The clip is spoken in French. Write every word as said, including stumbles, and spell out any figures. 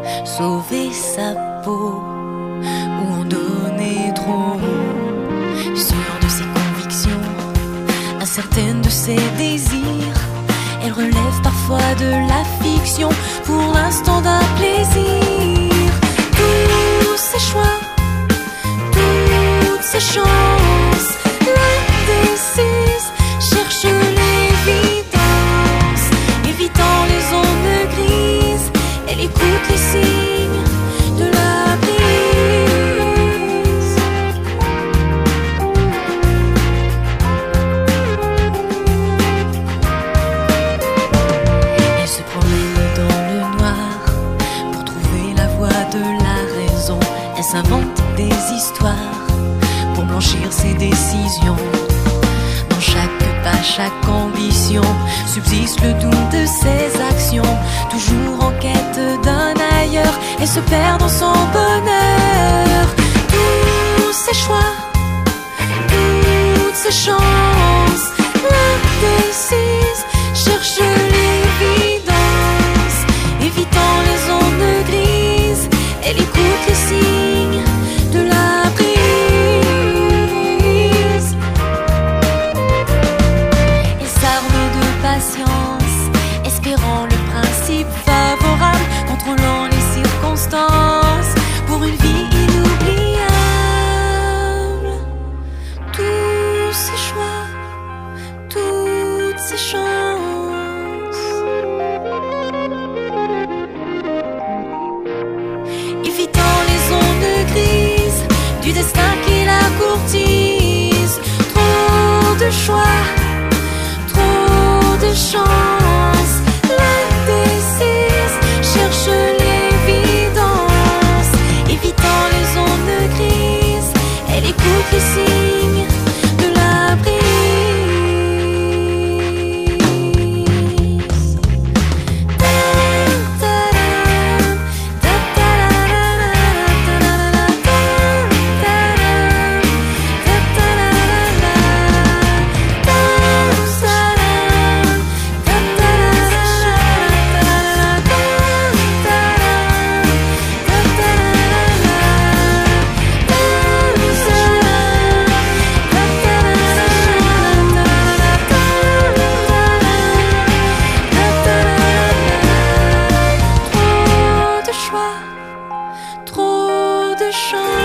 sauver sa peau ou en donner trop. Sûre de ses convictions, incertaine de ses désirs, elle relève parfois de la fiction pour l'instant d'un plaisir. Tous ses choix, toutes ses chances, l'indécise cherche l'évidence, évitant les zones grises, elle écoute les signes de la brise. Elle se promène dans le noir pour trouver la voie de la raison. Elle s'invente des histoires pour blanchir ses décisions. Dans chaque pas, chaque ambition, subsiste le doute de ses actions. Toujours en quête d'un ailleurs, elle se perd dans son bonheur. Tous ses choix, toutes ses chances, l'indécise cherche l'évidence, évitant les zones grises, elle écoute les signes de la brise. Elle s'arme de patience, espérant le principe favorable, contrôlant les circonstances pour une vie inoubliable. Tous ses choix, toutes ses chances, évitant les zones grises du destin qui la courtise. Trop de choix, trop de chance, l'indécise cherche l'évidence, évitant les zones grises, elle écoute les signes de la brise. Trop de choix, trop de chance.